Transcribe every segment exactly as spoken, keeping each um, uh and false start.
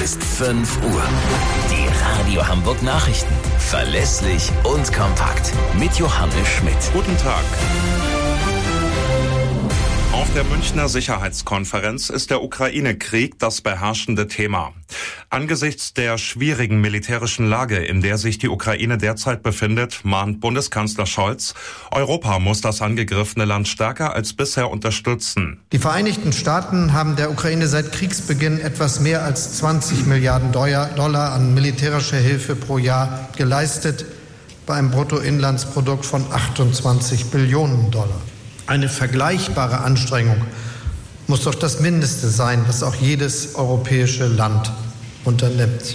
ist fünf Uhr. Die Radio Hamburg Nachrichten. Verlässlich und kompakt. Mit Johannes Schmidt. Guten Tag. Auf der Münchner Sicherheitskonferenz ist der Ukraine-Krieg das beherrschende Thema. Angesichts der schwierigen militärischen Lage, in der sich die Ukraine derzeit befindet, mahnt Bundeskanzler Scholz, Europa muss das angegriffene Land stärker als bisher unterstützen. Die Vereinigten Staaten haben der Ukraine seit Kriegsbeginn etwas mehr als zwanzig Milliarden Dollar an militärischer Hilfe pro Jahr geleistet, bei einem Bruttoinlandsprodukt von achtundzwanzig Billionen Dollar. Eine vergleichbare Anstrengung muss doch das Mindeste sein, was auch jedes europäische Land unternimmt.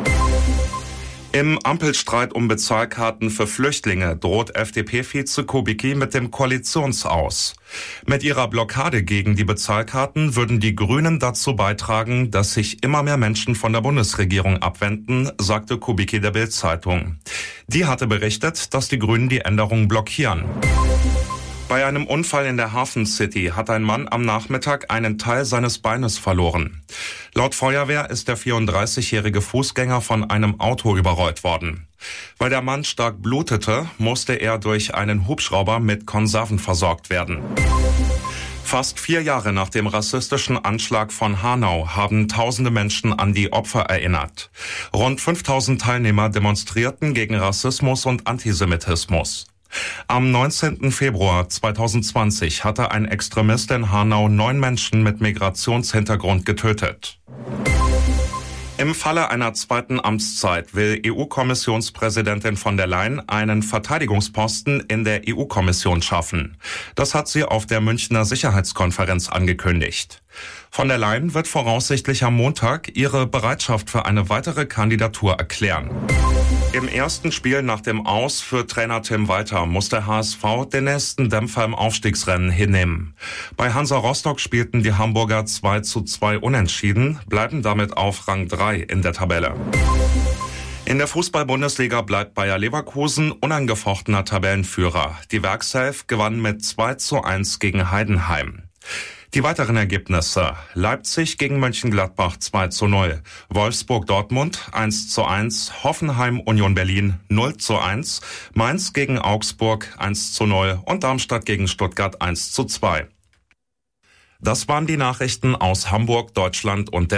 Im Ampelstreit um Bezahlkarten für Flüchtlinge droht F D P-Vize Kubicki mit dem Koalitionsaus. Mit ihrer Blockade gegen die Bezahlkarten würden die Grünen dazu beitragen, dass sich immer mehr Menschen von der Bundesregierung abwenden, sagte Kubicki der Bild-Zeitung. Die hatte berichtet, dass die Grünen die Änderung blockieren. Bei einem Unfall in der Hafen City hat ein Mann am Nachmittag einen Teil seines Beines verloren. Laut Feuerwehr ist der vierunddreißigjährige Fußgänger von einem Auto überrollt worden. Weil der Mann stark blutete, musste er durch einen Hubschrauber mit Konserven versorgt werden. Fast vier Jahre nach dem rassistischen Anschlag von Hanau haben tausende Menschen an die Opfer erinnert. Rund fünftausend Teilnehmer demonstrierten gegen Rassismus und Antisemitismus. Am neunzehnten Februar zweitausendzwanzig hatte ein Extremist in Hanau neun Menschen mit Migrationshintergrund getötet. Im Falle einer zweiten Amtszeit will E U-Kommissionspräsidentin von der Leyen einen Verteidigungsposten in der E U-Kommission schaffen. Das hat sie auf der Münchner Sicherheitskonferenz angekündigt. Von der Leyen wird voraussichtlich am Montag ihre Bereitschaft für eine weitere Kandidatur erklären. Im ersten Spiel nach dem Aus für Trainer Tim Walter muss der H S V den nächsten Dämpfer im Aufstiegsrennen hinnehmen. Bei Hansa Rostock spielten die Hamburger zwei zu zwei unentschieden, bleiben damit auf Rang drei in der Tabelle. In der Fußball-Bundesliga bleibt Bayer Leverkusen unangefochtener Tabellenführer. Die Werkself gewann mit zwei zu eins gegen Heidenheim. Die weiteren Ergebnisse: Leipzig gegen Mönchengladbach zwei zu null, Wolfsburg-Dortmund eins zu eins, Hoffenheim-Union Berlin null zu eins, Mainz gegen Augsburg eins zu null und Darmstadt gegen Stuttgart eins zu zwei. Das waren die Nachrichten aus Hamburg, Deutschland und der